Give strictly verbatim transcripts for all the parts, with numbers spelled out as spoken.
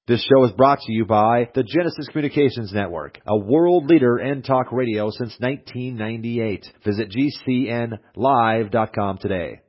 This show is brought to you by the Genesis Communications Network, a world leader in talk radio since nineteen ninety-eight. Visit G C N live dot com today.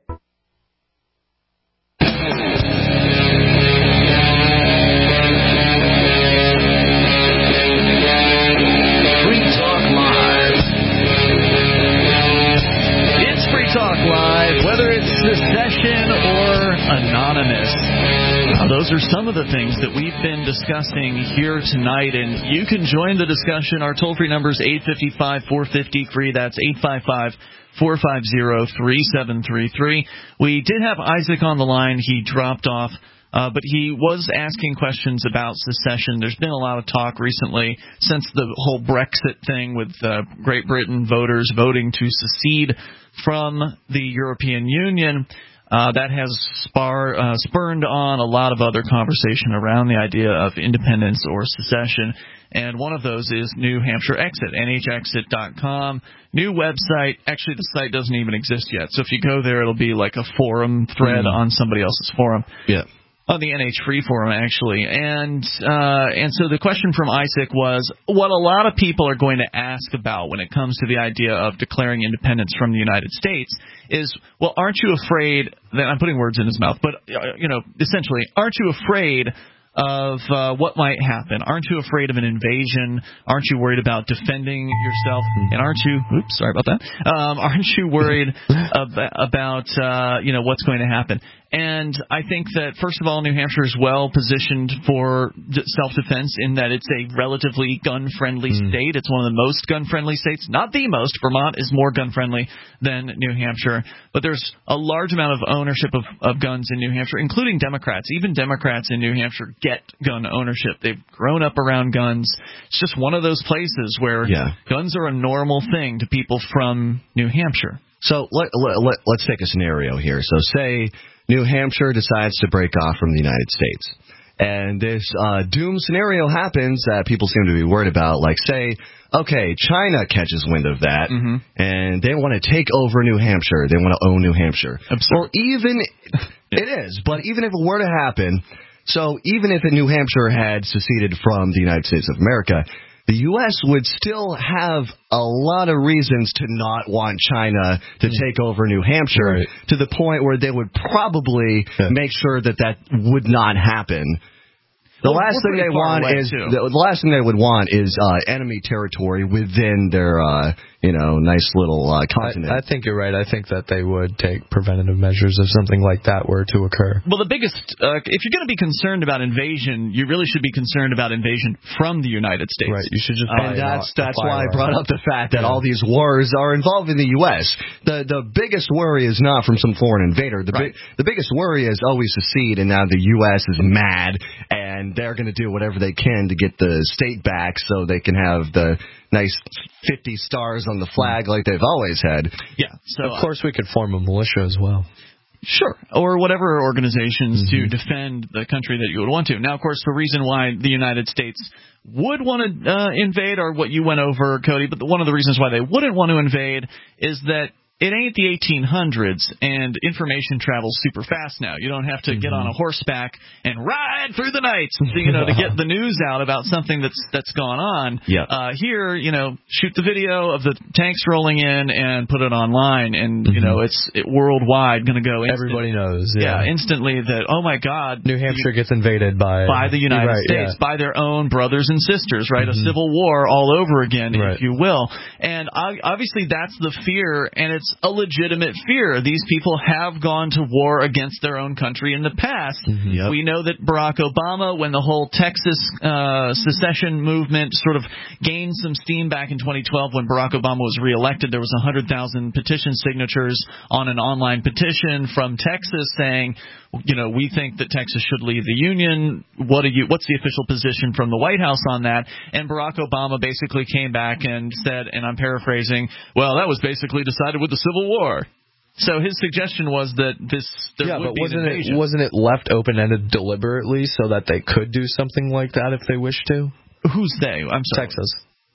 Talk Live, whether it's secession or anonymous. Now, those are some of the things that we've been discussing here tonight, and you can join the discussion. Our toll-free number is eight five five, four five zero, F R E E. That's eight five five, four five zero, three seven three three. We did have Isaac on the line. He dropped off. Uh, but he was asking questions about secession. There's been a lot of talk recently since the whole Brexit thing with uh, Great Britain voters voting to secede from the European Union. Uh, that has spar, uh, spurned on a lot of other conversation around the idea of independence or secession. And one of those is New Hampshire Exit, N H exit dot com. New website. Actually, the site doesn't even exist yet. So if you go there, it'll be like a forum thread mm. on somebody else's forum. Yeah. On the N H Free Forum, actually. And uh, and so the question from Isaac was, what a lot of people are going to ask about when it comes to the idea of declaring independence from the United States is, well, aren't you afraid that I'm putting words in his mouth, but, uh, you know, essentially, aren't you afraid of uh, what might happen? Aren't you afraid of an invasion? Aren't you worried about defending yourself? And aren't you, oops, sorry about that, um, aren't you worried ab- about, uh, you know, what's going to happen? And I think that, first of all, New Hampshire is well positioned for self-defense in that it's a relatively gun-friendly mm. state. It's one of the most gun-friendly states. Not the most. Vermont is more gun-friendly than New Hampshire. But there's a large amount of ownership of, of guns in New Hampshire, including Democrats. Even Democrats in New Hampshire get gun ownership. They've grown up around guns. It's just one of those places where yeah. guns are a normal thing to people from New Hampshire. So let, let, let, let's take a scenario here. So say New Hampshire decides to break off from the United States. And this uh, doom scenario happens that people seem to be worried about. Like, say, okay, China catches wind of that, mm-hmm. and they want to take over New Hampshire. They want to own New Hampshire. Absurd. Well, even it is, but even if it were to happen, so even if New Hampshire had seceded from the United States of America, the U S would still have a lot of reasons to not want China to take over New Hampshire, right. to the point where they would probably yeah. make sure that that would not happen. The well, last thing they want is the, the last thing they would want is uh, enemy territory within their uh, you know nice little uh, continent. I, I think you're right. I think that they would take preventative measures if something like that were to occur. Well, the biggest, uh, if you're going to be concerned about invasion, you really should be concerned about invasion from the United States. Right. You should just. And that's that's why I brought up the fact that yeah. all these wars are involved in the U S. The the biggest worry is not from some foreign invader. The right. big the biggest worry is oh we secede and now the U S is mad and they're going to do whatever they can to get the state back so they can have the nice fifty stars on the flag like they've always had. Yeah. So of course, we could form a militia as well. Sure. Or whatever organizations mm-hmm. to defend the country that you would want to. Now, of course, the reason why the United States would want to uh, invade are what you went over, Cody, but one of the reasons why they wouldn't want to invade is that it ain't the eighteen hundreds, and information travels super fast now. You don't have to mm-hmm. get on a horseback and ride through the night, you know, to get the news out about something that's that's gone on. Yeah. Uh, here, you know, shoot the video of the tanks rolling in and put it online, and mm-hmm. you know, it's it, worldwide going to go. Instant, Everybody knows. Yeah. yeah, instantly that. Oh my God, New Hampshire the, gets invaded by by the United right, States, yeah. by their own brothers and sisters, right? Mm-hmm. A civil war all over again, right. if you will. And obviously, that's the fear, and it's a legitimate fear. These people have gone to war against their own country in the past. Mm-hmm. Yep. We know that Barack Obama, when the whole Texas uh, secession movement sort of gained some steam back in twenty twelve when Barack Obama was reelected, there was one hundred thousand petition signatures on an online petition from Texas saying, you know, we think that Texas should leave the Union. What are you? What's the official position from the White House on that? And Barack Obama basically came back and said, and I'm paraphrasing, well, that was basically decided with the Civil War. So his suggestion was that this there yeah, would but be wasn't an invasion. it wasn't it left open-ended deliberately so that they could do something like that if they wished to? Who's they? I'm sorry. Texas.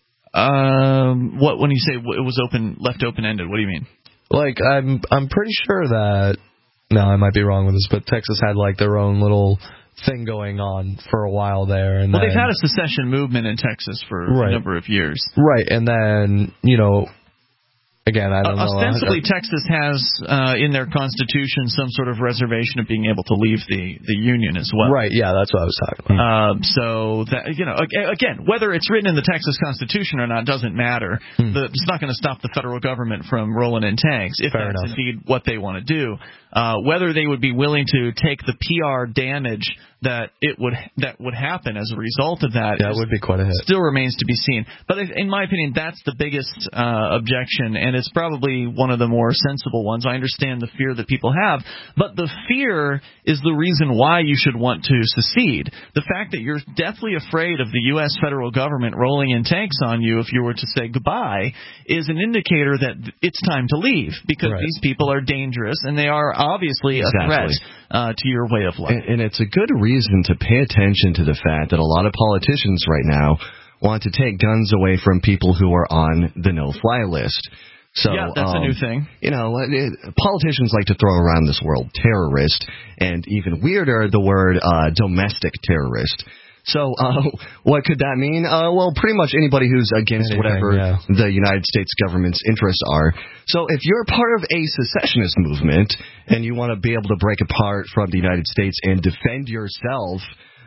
Um, what when you say it was open, left open-ended? What do you mean? Like I'm I'm pretty sure that. No, I might be wrong with this, but Texas had like their own little thing going on for a while there. And well, then, they've had a secession movement in Texas for right. a number of years. Right, and then, you know, again, I don't uh, know. Ostensibly, Texas has uh, in their constitution some sort of reservation of being able to leave the, the Union as well. Right, yeah, that's what I was talking about. Uh, so, that you know, again, whether it's written in the Texas Constitution or not doesn't matter. Hmm. The, it's not going to stop the federal government from rolling in tanks, if Fair that's enough. indeed what they want to do. Uh, whether they would be willing to take the P R damage that it would that would happen as a result of that, yeah, it would be quite a hit. Still remains to be seen. But in my opinion, that's the biggest uh, objection, and it's probably one of the more sensible ones. I understand the fear that people have, but the fear is the reason why you should want to secede. The fact that you're deathly afraid of the U S federal government rolling in tanks on you if you were to say goodbye is an indicator that it's time to leave, because right. these people are dangerous and they are obviously exactly. a threat uh, to your way of life. And, and it's a good reason to pay attention to the fact that a lot of politicians right now want to take guns away from people who are on the no-fly list. So, yeah, that's um, a new thing. You know, it, politicians like to throw around this word terrorist, and even weirder, the word uh, domestic terrorist. So uh, what could that mean? Uh, well, pretty much anybody who's against Anything, whatever yeah. the United States government's interests are. So if you're part of a secessionist movement and you want to be able to break apart from the United States and defend yourself,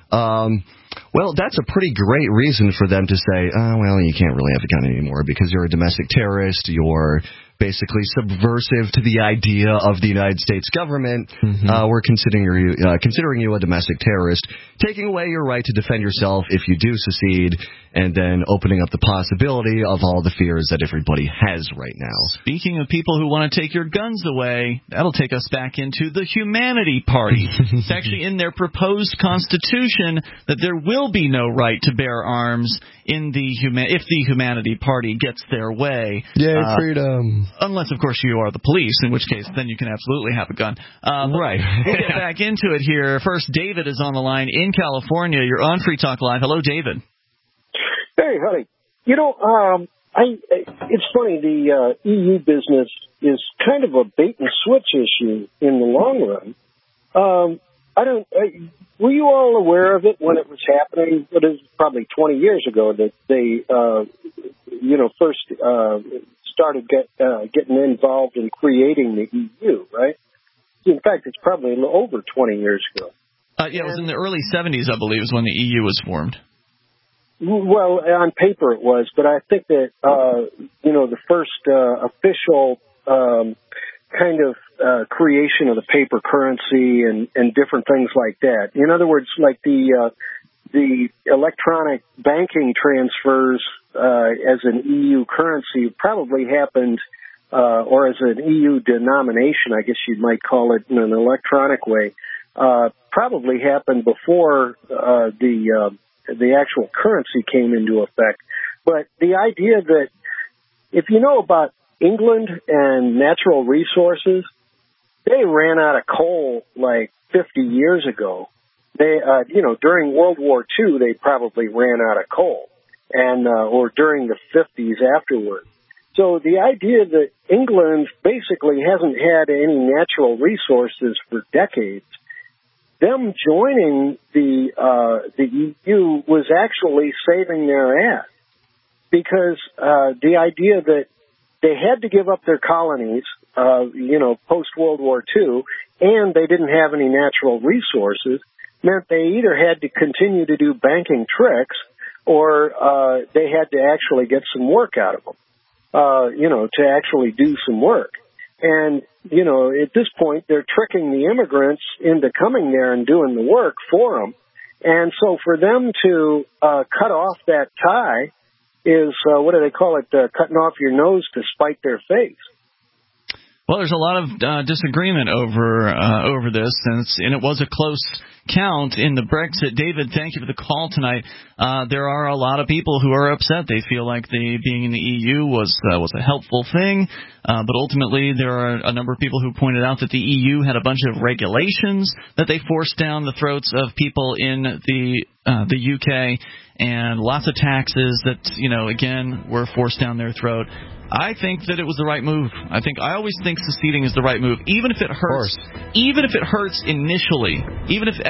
um, well, that's a pretty great reason for them to say, oh, well, you can't really have a gun anymore because you're a domestic terrorist, you're basically subversive to the idea of the United States government. Mm-hmm. Uh, we're considering you, uh, considering you a domestic terrorist, taking away your right to defend yourself if you do secede, and then opening up the possibility of all the fears that everybody has right now. Speaking of people who want to take your guns away, that'll take us back into the Humanity Party. It's actually in their proposed constitution that there will be no right to bear arms in the huma- if the Humanity Party gets their way. Yay, uh, freedom. Unless, of course, you are the police, in which case then you can absolutely have a gun. Uh, right. We'll get back into it here. First, David is on the line in California. You're on Free Talk Live. Hello, David. Hey, honey. You know, um, I, it's funny, the uh, E U business is kind of a bait-and-switch issue in the long run. Um, I don't... I, were you all aware of it when it was happening? It was probably twenty years ago that they, uh, you know, first uh, started get, uh, getting involved in creating the E U, right? In fact, it's probably a little over twenty years ago. Uh, yeah, it was in the early seventies, I believe, is when the E U was formed. Well, on paper it was, but I think that, uh, you know, the first uh, official um, kind of uh, creation of the paper currency and, and different things like that. In other words, like the uh, the electronic banking transfers uh, as an E U currency probably happened, uh, or as an E U denomination, I guess you might call it in an electronic way, uh, probably happened before uh, the uh, the actual currency came into effect. But the idea that if you know about England and natural resources, they ran out of coal like fifty years ago. They, uh, you know, during World War Two, they probably ran out of coal, and uh, or during the fifties afterward. So the idea that England basically hasn't had any natural resources for decades, them joining the uh, the E U was actually saving their ass, because uh, the idea that they had to give up their colonies, uh, you know, post-World War Two, and they didn't have any natural resources, meant they either had to continue to do banking tricks or uh, they had to actually get some work out of them, uh, you know, to actually do some work. And, you know, at this point, they're tricking the immigrants into coming there and doing the work for them. And so for them to uh, cut off that tie is, uh, what do they call it, uh, cutting off your nose to spite their face. Well, there's a lot of uh, disagreement over uh, over this, and, it's, and it was a close count in the Brexit. David, thank you for the call tonight. Uh, there are a lot of people who are upset. They feel like the being in the E U was uh, was a helpful thing, uh, but ultimately there are a number of people who pointed out that the E U had a bunch of regulations that they forced down the throats of people in the uh, the U K, and lots of taxes that, you know, again, were forced down their throat. I think that it was the right move. I think I always think seceding is the right move, even if it hurts. Even if it hurts initially, even if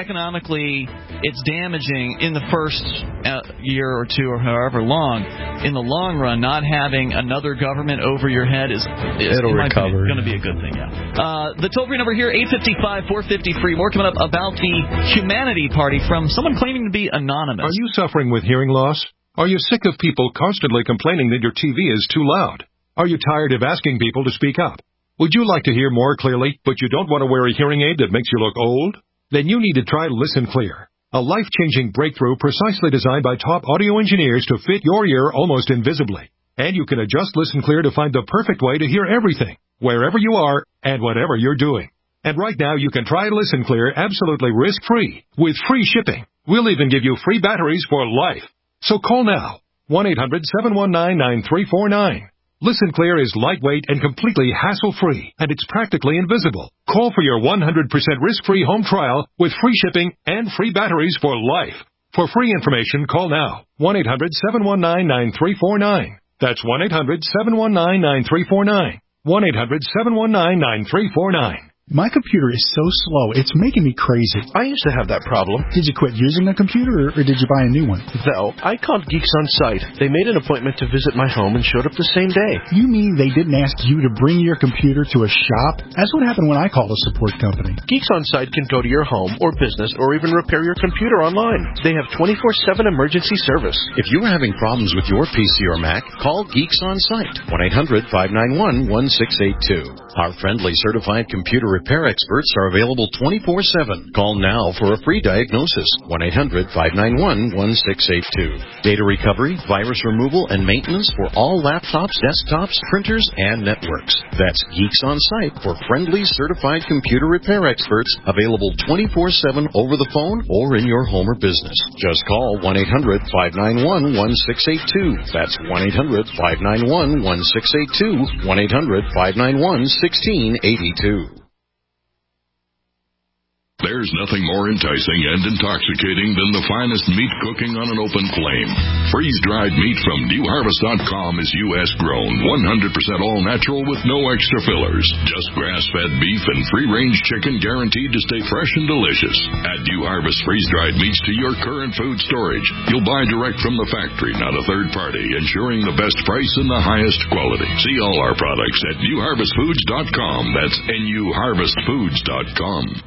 economically it's damaging in the first uh, year or two or however long. In the long run, not having another government over your head is, is It'll recover. going to be a good thing. Yeah. Uh, the toll-free number here, eight five five, four five zero, free. More coming up about the Humanity Party from someone claiming to be anonymous. Are you suffering with hearing loss? Are you sick of people constantly complaining that your T V is too loud? Are you tired of asking people to speak up? Would you like to hear more clearly, but you don't want to wear a hearing aid that makes you look old? Then you need to try Listen Clear, a life-changing breakthrough precisely designed by top audio engineers to fit your ear almost invisibly. And you can adjust Listen Clear to find the perfect way to hear everything, wherever you are and whatever you're doing. And right now you can try Listen Clear absolutely risk-free with free shipping. We'll even give you free batteries for life. So call now, one eight hundred, seven one nine, nine three four nine. Listen Clear is lightweight and completely hassle-free, and it's practically invisible. Call for your one hundred percent risk-free home trial with free shipping and free batteries for life. For free information, call now, one eight hundred, seven one nine, nine three four nine. That's one eight hundred, seven one nine, nine three four nine. one eight hundred, seven one nine, nine three four nine. My computer is so slow, it's making me crazy. I used to have that problem. Did you quit using the computer, or, or did you buy a new one? No, I called Geeks On Site. They made an appointment to visit my home and showed up the same day. You mean they didn't ask you to bring your computer to a shop? That's what happened when I called a support company. Geeks On Site can go to your home or business or even repair your computer online. They have twenty-four seven emergency service. If you are having problems with your P C or Mac, call Geeks On Site, one eight hundred, five nine one, one six eight two. Our friendly certified computer repair experts are available twenty-four seven. Call now for a free diagnosis, one eight hundred, five nine one, one six eight two. Data recovery, virus removal, and maintenance for all laptops, desktops, printers, and networks. That's Geeks On Site for friendly certified computer repair experts, available twenty-four seven over the phone or in your home or business. Just call one eight hundred, five nine one, one six eight two. That's one eight hundred, five nine one, one six eight two, one eight hundred, five nine one, one six eight two. There's nothing more enticing and intoxicating than the finest meat cooking on an open flame. Freeze-dried meat from new harvest dot com is U S grown, one hundred percent all natural with no extra fillers. Just grass-fed beef and free-range chicken guaranteed to stay fresh and delicious. Add New Harvest freeze-dried meats to your current food storage. You'll buy direct from the factory, not a third party, ensuring the best price and the highest quality. See all our products at new harvest foods dot com. That's N U harvest foods dot com.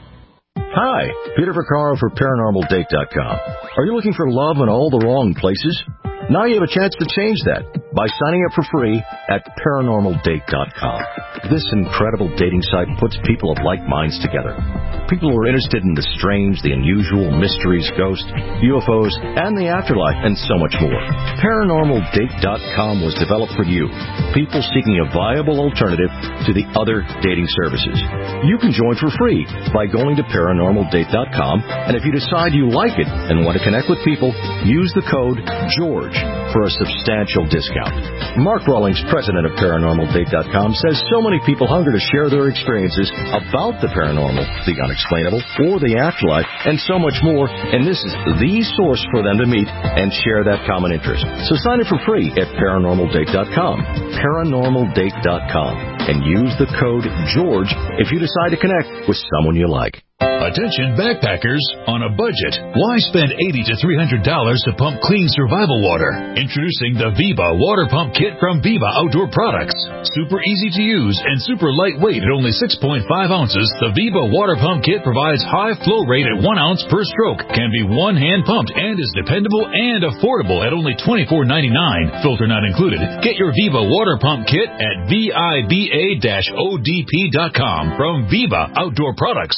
Hi, Peter Vaccaro for paranormal date dot com. Are you looking for love in all the wrong places? Now you have a chance to change that by signing up for free at paranormal date dot com. This incredible dating site puts people of like minds together. People who are interested in the strange, the unusual, mysteries, ghosts, U F Os, and the afterlife, and so much more. paranormal date dot com was developed for you, people seeking a viable alternative to the other dating services. You can join for free by going to paranormal date dot com, and if you decide you like it and want to connect with people, use the code GEORGE for a substantial discount. Mark Rawlings, president of paranormal date dot com, says so many people hunger to share their experiences about the paranormal, the unexplainable, or the afterlife, and so much more, and this is the source for them to meet and share that common interest. So sign up for free at paranormal date dot com, paranormal date dot com, and use the code GEORGE if you decide to connect with someone you like. Attention backpackers on a budget. Why spend eighty to three hundred dollars to pump clean survival water? Introducing the Viva Water Pump Kit from Viva Outdoor Products. Super easy to use and super lightweight at only six point five ounces, the Viva Water Pump Kit provides high flow rate at one ounce per stroke, can be one hand pumped, and is dependable and affordable at only twenty-four ninety-nine. Filter not included. Get your Viva Water Pump Kit at viva dash O D P dot com from Viva Outdoor Products.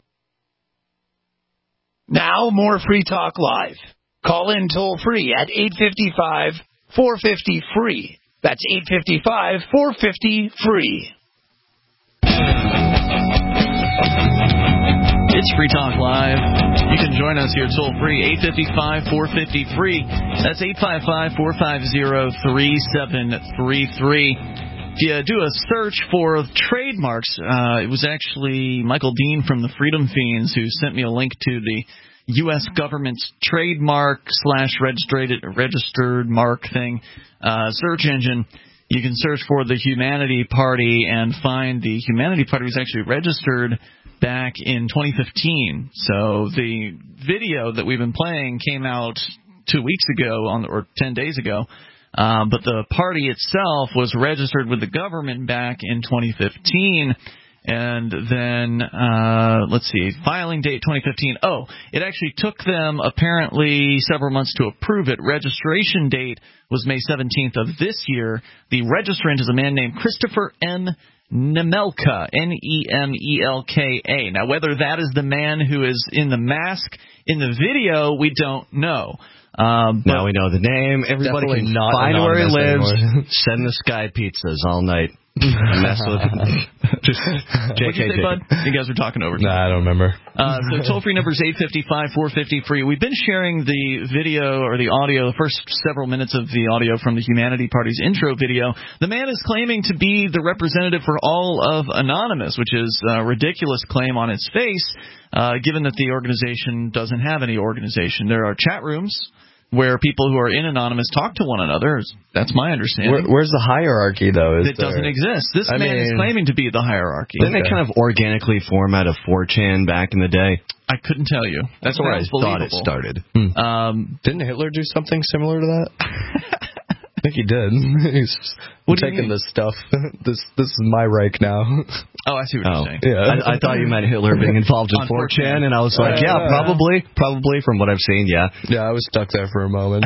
Now, more Free Talk Live. Call in toll-free at eight five five, four five zero, free. That's eight five five, four five zero, free. It's Free Talk Live. You can join us here toll-free, eight five five, four five zero, free. That's eight five five, four five zero, three seven three three. If you do a search for trademarks, uh, it was actually Michael Dean from the Freedom Fiends who sent me a link to the U S government's trademark slash registered registered mark thing uh, search engine. You can search for the Humanity Party and find the Humanity Party was actually registered back in twenty fifteen. So the video that we've been playing came out two weeks ago, on or ten days ago. Um, but the party itself was registered with the government back in twenty fifteen. And then, uh, let's see, filing date twenty fifteen. Oh, it actually took them apparently several months to approve it. Registration date was May seventeenth of this year. The registrant is a man named Christopher N. Nemelka, N E M E L K A. Now, whether that is the man who is in the mask in the video, we don't know. Um, now we know the name. Everybody can not find where he lives. Anymore. Send the Sky pizzas all night. Mess with just J K J. What'd you say, bud? You guys were talking over. Nah, I don't remember. Uh, so toll-free number is eight five five, four five zero, free. We've been sharing the video or the audio, the first several minutes of the audio from the Humanity Party's intro video. The man is claiming to be the representative for all of Anonymous, which is a ridiculous claim on its face, uh, given that the organization doesn't have any organization. There are chat rooms where people who are in Anonymous talk to one another. That's my understanding. Where, where's the hierarchy, though? Is it there? Doesn't exist. This I man mean, is claiming to be the hierarchy. Didn't okay. they kind of organically form out of four chan back in the day? I couldn't tell you. That's, That's where I believable. thought it started. Hmm. Um, Didn't Hitler do something similar to that? I think he did. He's what taking this stuff. This this is my Reich now. Oh, I see what oh. you're saying. Yeah. I, I thought you meant Hitler being involved in four chan, and I was like, yeah, probably, probably from what I've seen, yeah. Yeah, I was stuck there for a moment.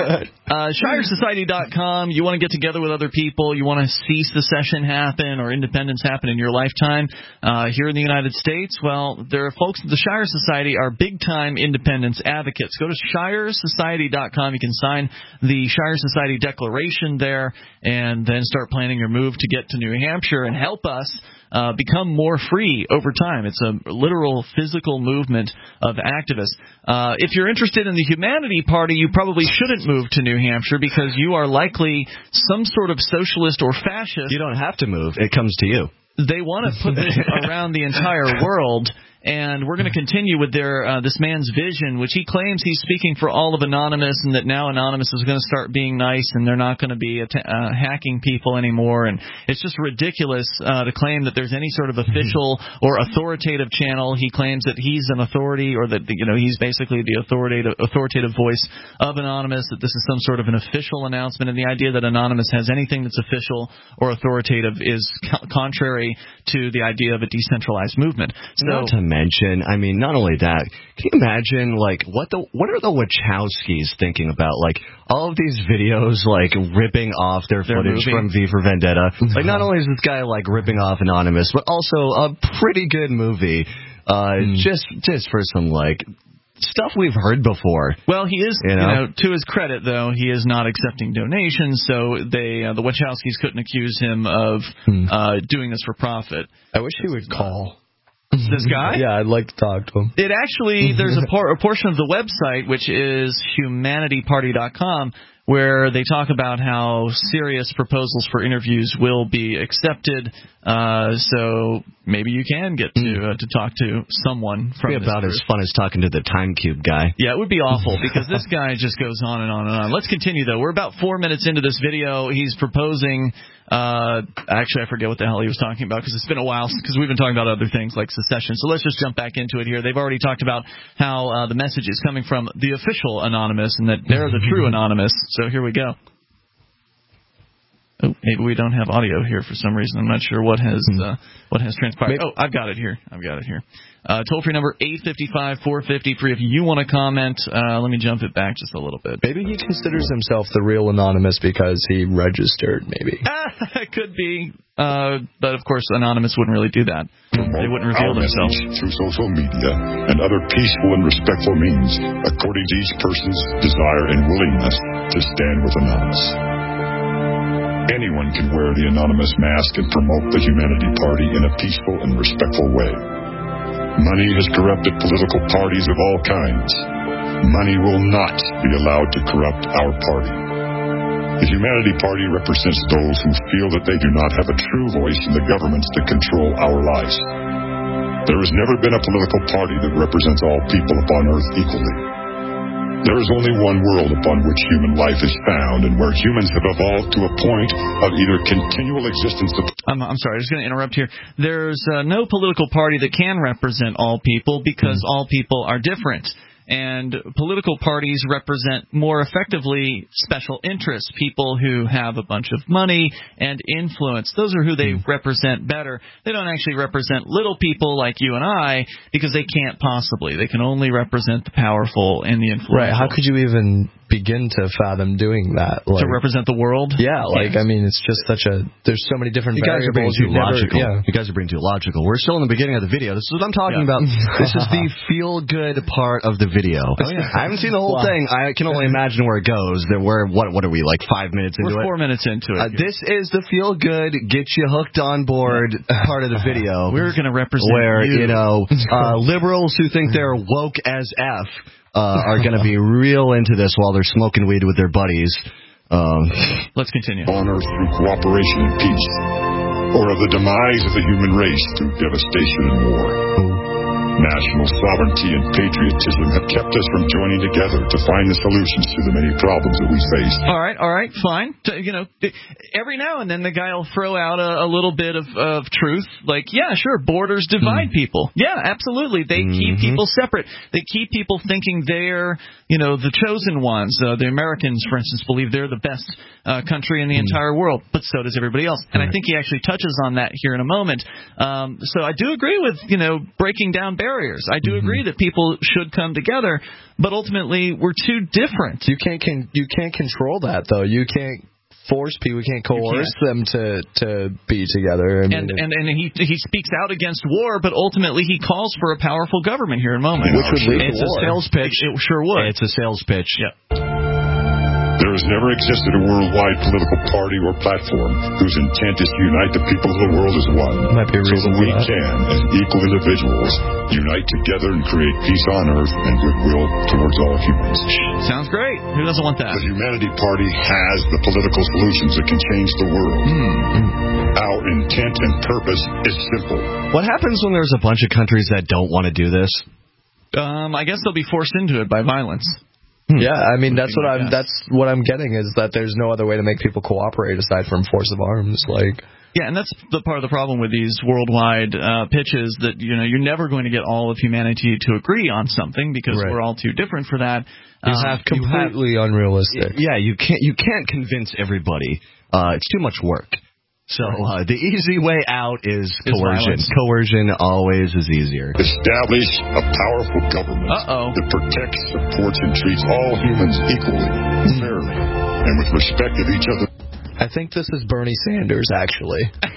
uh, Shire Society dot com, you want to get together with other people, you want to see secession happen or independence happen in your lifetime uh, here in the United States, well, there are folks at the Shire Society are big-time independence advocates. Go to Shire Society dot com. You can sign the Shire Society Declaration there and then start planning your move to get to New Hampshire and help us Uh, become more free over time. It's a literal physical movement of activists. Uh, if you're interested in the Humanity Party, you probably shouldn't move to New Hampshire because you are likely some sort of socialist or fascist. You don't have to move. It comes to you. They want to put this around the entire world. And we're going to continue with their uh, this man's vision, which he claims he's speaking for all of Anonymous, and that now Anonymous is going to start being nice, and they're not going to be att- uh, hacking people anymore. And it's just ridiculous uh, to claim that there's any sort of official or authoritative channel. He claims that he's an authority, or that you know he's basically the authoritative authoritative voice of Anonymous. That this is some sort of an official announcement, and the idea that Anonymous has anything that's official or authoritative is co- contrary to the idea of a decentralized movement. So. Not to mention, I mean, not only that, can you imagine, like, what the what are the Wachowskis thinking about? Like, all of these videos, like, ripping off their, their footage movie. From V for Vendetta. Like, not only is this guy, like, ripping off Anonymous, but also a pretty good movie, uh, mm. just just for some, like, stuff we've heard before. Well, he is, you know? you know, to his credit, though, he is not accepting donations, so they, uh, the Wachowskis couldn't accuse him of hmm. uh, doing this for profit. I wish he would call. This guy? Yeah, I'd like to talk to him. It actually, there's a, por- a portion of the website, which is Humanity Party dot com, where they talk about how serious proposals for interviews will be accepted. Uh, so maybe you can get to uh, to talk to someone from It'd be about this as fun as talking to the Time Cube guy. Yeah, it would be awful because this guy just goes on and on and on. Let's continue, though. We're about four minutes into this video. He's proposing uh, – actually, I forget what the hell he was talking about because it's been a while because we've been talking about other things like secession. So let's just jump back into it here. They've already talked about how uh, the message is coming from the official Anonymous and that they're the true Anonymous. So here we go. Oh, maybe we don't have audio here for some reason. I'm not sure what has uh, what has transpired. Maybe. Oh, I've got it here. I've got it here. Uh, toll-free number eight five five, four five zero, free. If you want to comment, uh, let me jump it back just a little bit. Maybe he considers himself the real Anonymous because he registered, maybe. It could be. Uh, but, of course, Anonymous wouldn't really do that. They wouldn't reveal themselves. Through social media and other peaceful and respectful means, according to each person's desire and willingness to stand with Anonymous. Anyone can wear the Anonymous mask and promote the Humanity Party in a peaceful and respectful way. Money has corrupted political parties of all kinds. Money will not be allowed to corrupt our party. The Humanity Party represents those who feel that they do not have a true voice in the governments that control our lives. There has never been a political party that represents all people upon earth equally. There is only one world upon which human life is found, and where humans have evolved to a point of either continual existence of... I'm, I'm sorry, I'm just going to interrupt here. There's uh, no political party that can represent all people because mm. all people are different. And political parties represent more effectively special interests, people who have a bunch of money and influence. Those are who they mm. represent better. They don't actually represent little people like you and I because they can't possibly. They can only represent the powerful and the influential. Right. How could you even begin to fathom doing that? Like, to represent the world? Yeah. Like, I mean, it's just such a... There's so many different you variables. You guys are being too never, logical. Yeah. You guys are being too logical. We're still in the beginning of the video. This is what I'm talking yeah. about. This is the feel-good part of the video. Oh, yeah. I haven't seen the whole wow. thing. I can only imagine where it goes. There, where what? What are we, like five minutes into We're it? four minutes into it. Uh, this is the feel-good, get you hooked on board part of the video. We're going to represent where you, you know uh, liberals who think they're woke as f uh, are going to be real into this while they're smoking weed with their buddies. Um, Let's continue. On Earth through cooperation and peace, or of the demise of the human race through devastation and war. National sovereignty and patriotism have kept us from joining together to find the solutions to the many problems that we face. All right, all right, fine. You know, every now and then the guy will throw out a, a little bit of, of truth, like, yeah, sure, borders divide mm. people. Yeah, absolutely. They mm-hmm. keep people separate. They keep people thinking they're, you know, the chosen ones. Uh, the Americans, for instance, believe they're the best uh, country in the mm. entire world, but so does everybody else. And right. I think he actually touches on that here in a moment. Um, so I do agree with, you know, breaking down barriers. I do mm-hmm. agree that people should come together, but ultimately we're too different. You can't can, you can't control that though. You can't force people. We can't coerce them to, to be together. I mean, and and and he he speaks out against war, but ultimately he calls for a powerful government here in a moment. Which would lead it's to a war. sales pitch. It, it sure would. It's a sales pitch. Yeah. There has never existed a worldwide political party or platform whose intent is to unite the people of the world as one, Might be a so that we that. can, as equal individuals, unite together and create peace on earth and goodwill towards all humans. Sounds great. Who doesn't want that? The Humanity Party has the political solutions that can change the world. Mm. Our intent and purpose is simple. What happens when there's a bunch of countries that don't want to do this? Um, I guess they'll be forced into it by violence. Yeah, I mean that's what I'm that's what I'm getting is that there's no other way to make people cooperate aside from force of arms. Like, yeah, and that's the part of the problem with these worldwide uh, pitches that you know you're never going to get all of humanity to agree on something because right. we're all too different for that. You um, have completely you have, unrealistic. Yeah, you can't you can't convince everybody. Uh, it's too much work. So uh, the easy way out is coercion. Coercion always is easier. Establish a powerful government Uh-oh. that protects, supports, and treats all humans equally, fairly, and with respect of each other. I think this is Bernie Sanders, actually.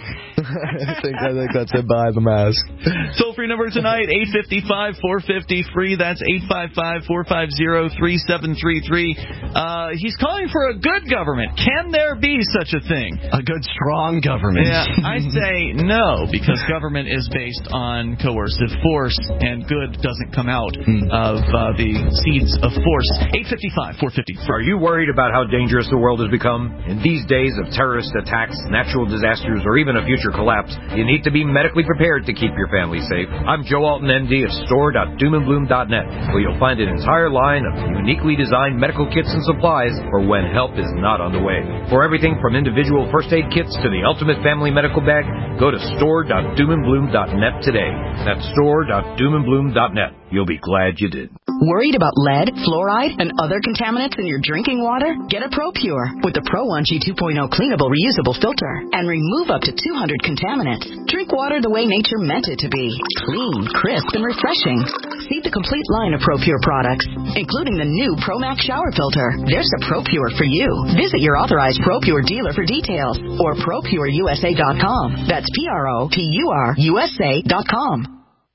I think I think that's it behind the mask. Toll free number tonight, eight five five, four five zero, free. That's eight five five, four five zero, three seven three three. Uh, he's calling for a good government. Can there be such a thing? A good, strong government. Yeah, I say no, because government is based on coercive force, and good doesn't come out mm. of uh, the seeds of force. eight five five, four five zero, free. Are you worried about how dangerous the world has become? In these days of terrorist attacks, natural disasters, or even a future collapse, you need to be medically prepared to keep your family safe. I'm Joe Alton, M D of store dot doom and bloom dot net, where you'll find an entire line of uniquely designed medical kits and supplies for when help is not on the way. For everything from individual first aid kits to the ultimate family medical bag, go to store dot doom and bloom dot net today. That's store dot doom and bloom dot net. You'll be glad you did. Worried about lead, fluoride, and other contaminants in your drinking water? Get a ProPure with the Pro one G two point oh cleanable reusable filter and remove up to two hundred contaminants. Drink water the way nature meant it to be. Clean, crisp, and refreshing. See the complete line of ProPure products, including the new ProMax shower filter. There's a ProPure for you. Visit your authorized ProPure dealer for details or pro pure U S A dot com. That's P R O P U R U S A dot com.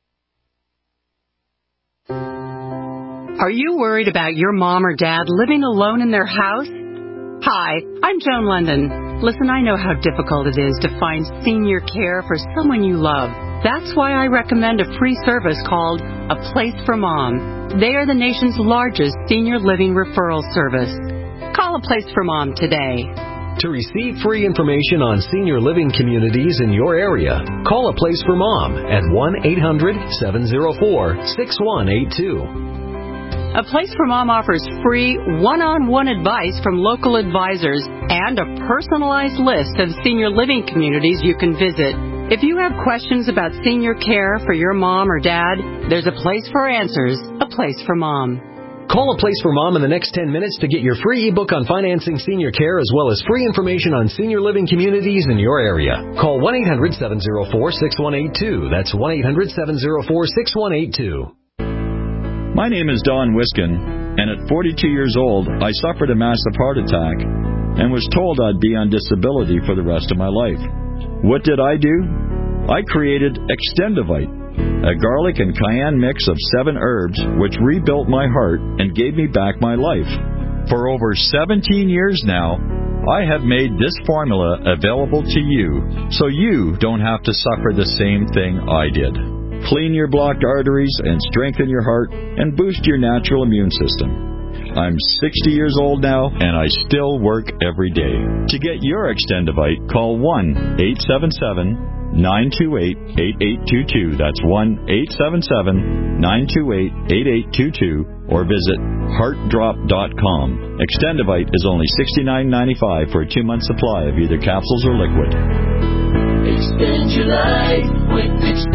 Are you worried about your mom or dad living alone in their house? Hi, I'm Joan London. Listen, I know how difficult it is to find senior care for someone you love. That's why I recommend a free service called A Place for Mom. They are the nation's largest senior living referral service. Call A Place for Mom today. To receive free information on senior living communities in your area, call A Place for Mom at one eight hundred, seven oh four, six one eight two. A Place for Mom offers free one-on-one advice from local advisors and a personalized list of senior living communities you can visit. If you have questions about senior care for your mom or dad, there's a place for answers, a place for mom. Call A Place for Mom in the next ten minutes to get your free ebook on financing senior care as well as free information on senior living communities in your area. Call one eight hundred seven oh four six one eight two. That's one eight hundred seven oh four six one eight two. My name is Don Wiskin, and at forty-two years old, I suffered a massive heart attack and was told I'd be on disability for the rest of my life. What did I do? I created Extendivite, a garlic and cayenne mix of seven herbs which rebuilt my heart and gave me back my life. For over seventeen years now, I have made this formula available to you so you don't have to suffer the same thing I did. Clean your blocked arteries and strengthen your heart and boost your natural immune system. I'm sixty years old now, and I still work every day. To get your Extendivite, call one eight seven seven nine two eight eight eight two two. That's one eight seven seven nine two eight eight eight two two, or visit heart drop dot com. Extendivite is only sixty-nine ninety-five for a two-month supply of either capsules or liquid. Extend your life with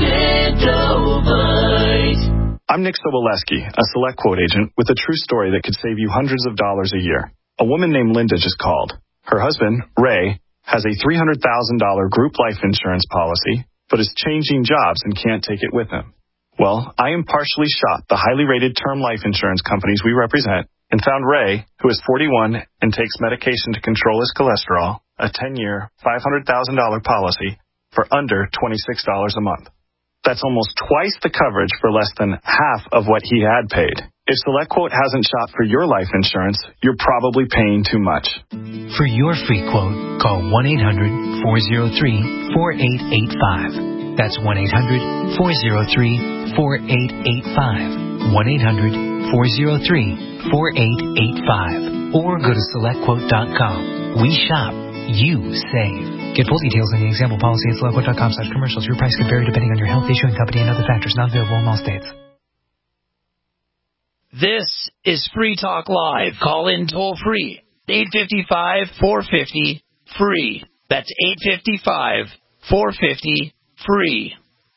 Extendovite. I'm Nick Soboleski, a Select Quote agent with a true story that could save you hundreds of dollars a year. A woman named Linda just called. Her husband, Ray, has a three hundred thousand dollars group life insurance policy, but is changing jobs and can't take it with him. Well, I impartially shopped the highly rated term life insurance companies we represent and found Ray, who is forty-one and takes medication to control his cholesterol, a ten-year, five hundred thousand dollars policy for under twenty-six dollars a month. That's almost twice the coverage for less than half of what he had paid. If SelectQuote hasn't shopped for your life insurance, you're probably paying too much. For your free quote, call one eight hundred four oh three four eight eight five. That's one eight hundred four oh three four eight eight five. one eight hundred four oh three four eight eight five. Or go to select quote dot com. We shop, you save. Get full details in the example policy at select quote dot com slash commercials. Your price can vary depending on your health, issuing company, and other factors. Not available in all states. This is Free Talk Live. Call in toll free. eight five five, four five zero, free. That's eight five five, four five zero, free.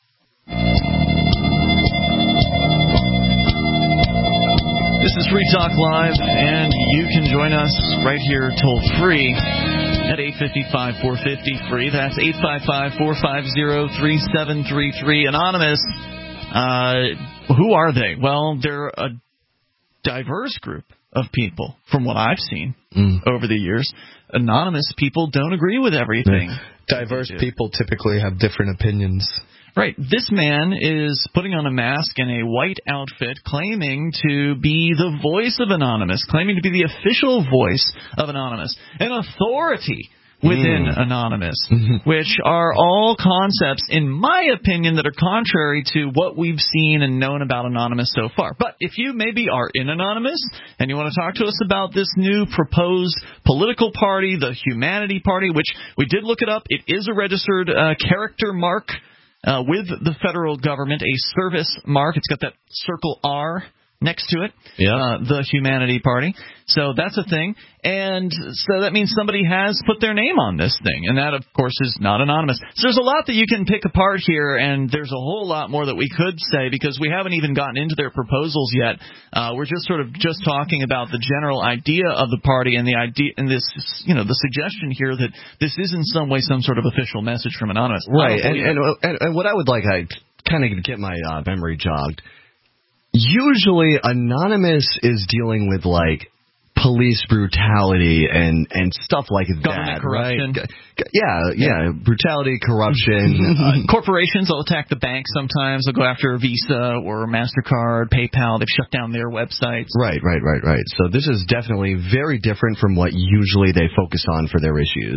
This is Free Talk Live, and you can join us right here toll free at eight five five, four five zero, free. That's eight five five, four five zero, three seven three three. Anonymous, uh, who are they? Well, they're a diverse group of people, from what I've seen mm. over the years. Anonymous people don't agree with everything. Diverse people typically have different opinions. Right. This man is putting on a mask and a white outfit, claiming to be the voice of Anonymous, claiming to be the official voice of Anonymous, an authority within mm. Anonymous, which are all concepts, in my opinion, that are contrary to what we've seen and known about Anonymous so far. But if you maybe are in Anonymous and you want to talk to us about this new proposed political party, the Humanity Party, which we did look it up, it is a registered uh, character mark uh, with the federal government, a service mark. It's got that circle R next to it, yeah. uh, the Humanity Party. So that's a thing. And so that means somebody has put their name on this thing. And that, of course, is not anonymous. So there's a lot that you can pick apart here, and there's a whole lot more that we could say because we haven't even gotten into their proposals yet. Uh, we're just sort of just talking about the general idea of the party and the idea and this, you know, the suggestion here that this is in some way some sort of official message from Anonymous. Right. And, and, and, and what I would like, I kind of get my uh, memory jogged. Usually, Anonymous is dealing with, like, police brutality and, and stuff like Government that, corruption. right? Yeah, yeah, brutality, corruption. uh, Corporations will attack the bank sometimes. They'll go after Visa or MasterCard, PayPal. They've shut down their websites. Right, right, right, right. So this is definitely very different from what usually they focus on for their issues.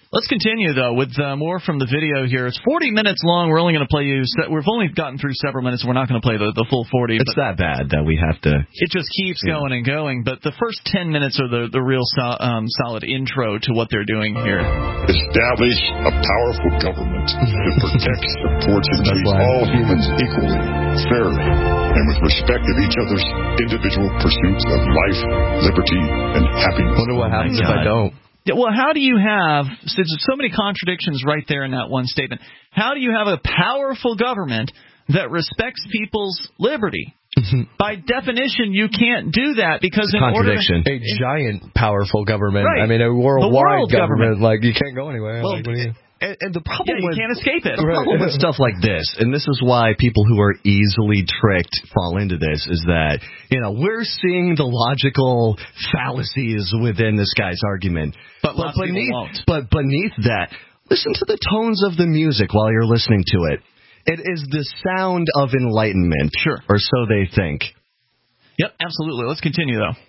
Let's continue, though, with uh, more from the video here. It's forty minutes long. We're only going to play you... Se- we've only gotten through several minutes. We're not going to play the, the full forty. It's that bad that we have to... It just keeps yeah. going and going. But the first ten minutes are the, the real so, um, solid intro to what they're doing here. Establish a powerful government that protects, supports, and treats all humans equally, fairly, and with respect of each other's individual pursuits of life, liberty, and happiness. I wonder what happens if I don't. Yeah, well, how do you have, since there's so many contradictions right there in that one statement, how do you have a powerful government that respects people's liberty? By definition, you can't do that because in order to, a giant, powerful government. Right. I mean, a worldwide world government. government. Like, you can't go anywhere. Well, like, what do you... And, and the problem yeah, you with, can't escape it. The problem with stuff like this, and this is why people who are easily tricked fall into this, is that, you know, we're seeing the logical fallacies within this guy's argument. But, but lots beneath, won't. but beneath that, listen to the tones of the music while you're listening to it. It is the sound of enlightenment. Sure. Or so they think. Yep, absolutely. Let's continue, though.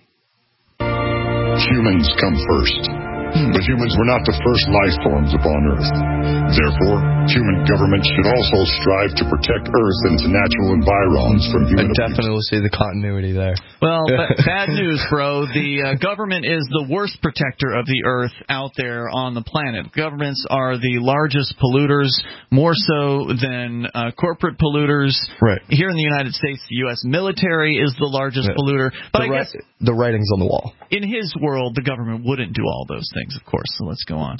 Humans come first. But humans were not the first life forms upon Earth. Therefore, human government should also strive to protect Earth and its natural environs from human I definitely see the continuity there. Well, b- bad news, bro. The uh, government is the worst protector of the Earth out there on the planet. Governments are the largest polluters, more so than uh, corporate polluters. Right. Here in the United States, the U S military is the largest yeah. polluter. But the I ri- guess the writing's on the wall. In his world, the government wouldn't do all those things, of course. So let's go on.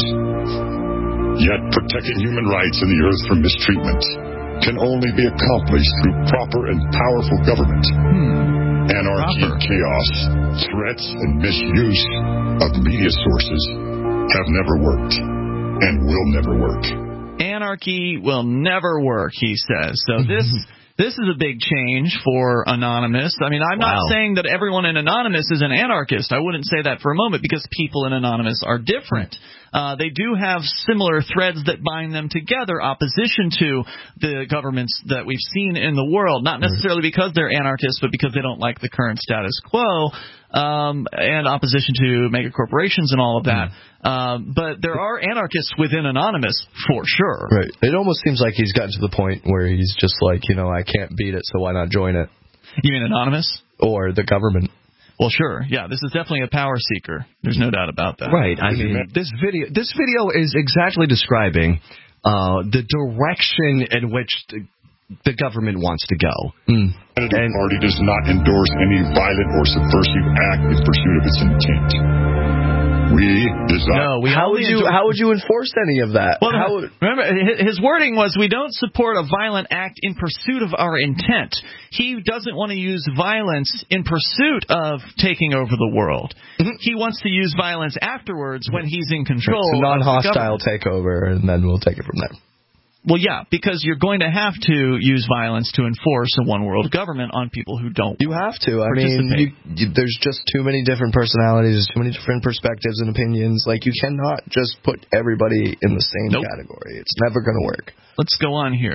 Yet protecting human rights and the Earth from mistreatment can only be accomplished through proper and powerful government. Hmm. Anarchy, proper. chaos, threats, and misuse of media sources have never worked and will never work. Anarchy will never work, he says. So this this is a big change for Anonymous. I mean, I'm wow. not saying that everyone in Anonymous is an anarchist. I wouldn't say that for a moment because people in Anonymous are different. Uh, they do have similar threads that bind them together, opposition to the governments that we've seen in the world, not necessarily because they're anarchists, but because they don't like the current status quo, um, and opposition to mega corporations and all of that. Um, but there are anarchists within Anonymous, for sure. Right. It almost seems like he's gotten to the point where he's just like, you know, I can't beat it, so why not join it? You mean Anonymous? Or the government. Well, sure. Yeah, this is definitely a power seeker. There's no doubt about that. Right. I mean, this video this video is exactly describing uh, the direction in which the, the government wants to go. Mm. The party does not endorse any violent or subversive act in pursuit of its intent. We desire. No, we how would you endorse- how would you enforce any of that? Well, how would- remember, his wording was, we don't support a violent act in pursuit of our intent. He doesn't want to use violence in pursuit of taking over the world. Mm-hmm. He wants to use violence afterwards when he's in control. It's a non-hostile takeover, and then we'll take it from there. Well, yeah, because you're going to have to use violence to enforce a one-world government on people who don't. You have to. I mean, you, you, there's just too many different personalities, too many different perspectives and opinions. Like, you cannot just put everybody in the same nope. category. It's never going to work. Let's go on here.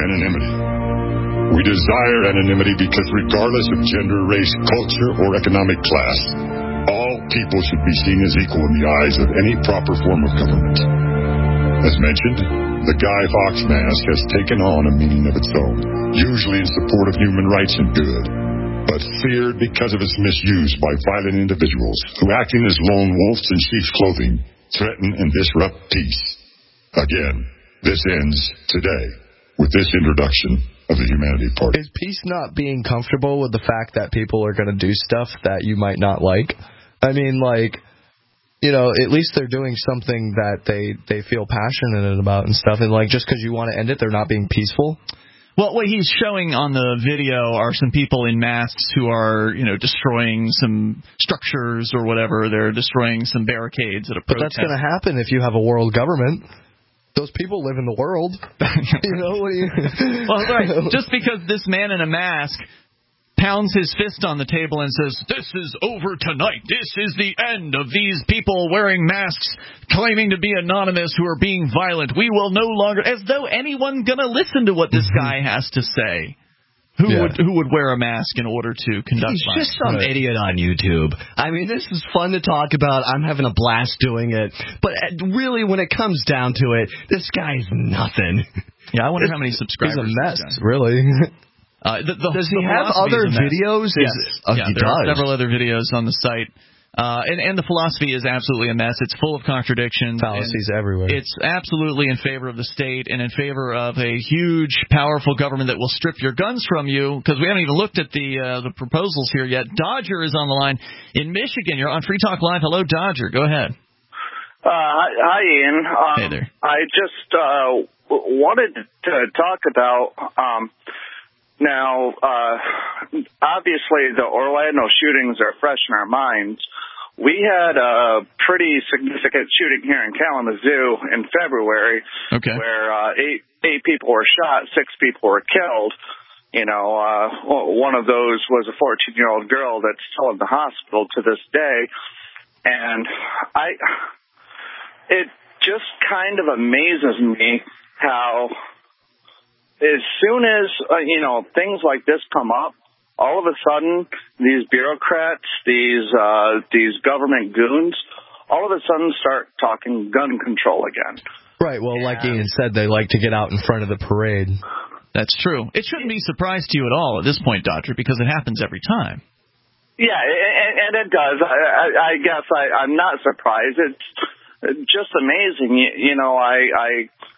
Anonymity. We desire anonymity because regardless of gender, race, culture, or economic class, all people should be seen as equal in the eyes of any proper form of government. As mentioned, the Guy Fawkes mask has taken on a meaning of its own, usually in support of human rights and good, but feared because of its misuse by violent individuals who, acting as lone wolves in sheep's clothing, threaten and disrupt peace. Again, this ends today with this introduction of the Humanity Party. Is peace not being comfortable with the fact that people are going to do stuff that you might not like? I mean, like... You know, at least they're doing something that they, they feel passionate about and stuff. And, like, just because you want to end it, they're not being peaceful. Well, what he's showing on the video are some people in masks who are, you know, destroying some structures or whatever. They're destroying some barricades at a protest. But that's going to happen if you have a world government. Those people live in the world. You know, what do you... Well, right. Just because this man in a mask pounds his fist on the table and says, "This is over tonight. This is the end of these people wearing masks, claiming to be anonymous, who are being violent. We will no longer..." As though anyone's going to listen to what this guy has to say. Who Yeah. would who would wear a mask in order to conduct He's violence? just some idiot on YouTube. I mean, this is fun to talk about. I'm having a blast doing it. But really, when it comes down to it, this guy's nothing. Yeah, I wonder how many subscribers. He's a mess, really. Uh, the, the, Does he the have philosophy other is a mess. videos? Yes. Is, oh, yeah, he there are does. several other videos on the site. Uh, and, and the philosophy is absolutely a mess. It's full of contradictions. Fallacies everywhere. It's absolutely in favor of the state and in favor of a huge, powerful government that will strip your guns from you, because we haven't even looked at the uh, the proposals here yet. Dodger is on the line in Michigan. You're on Free Talk Live. Hello, Dodger. Go ahead. Uh, hi, hi, Ian. Um, hey there. I just uh, w- wanted to talk about, um, now, uh, obviously the Orlando shootings are fresh in our minds. We had a pretty significant shooting here in Kalamazoo in February, okay. where uh, eight eight people were shot, six people were killed. You know, uh, one of those was a fourteen-year-old girl that's still in the hospital to this day. And I, it just kind of amazes me how as soon as, uh, you know, things like this come up, all of a sudden, these bureaucrats, these uh, these government goons, all of a sudden start talking gun control again. Right. Well, like Ian said, they like to get out in front of the parade. That's true. It shouldn't be a surprise to you at all at this point, Dodger, because it happens every time. Yeah, and, and it does. I, I, I guess I, I'm not surprised. It's just amazing. You, you know, I, I,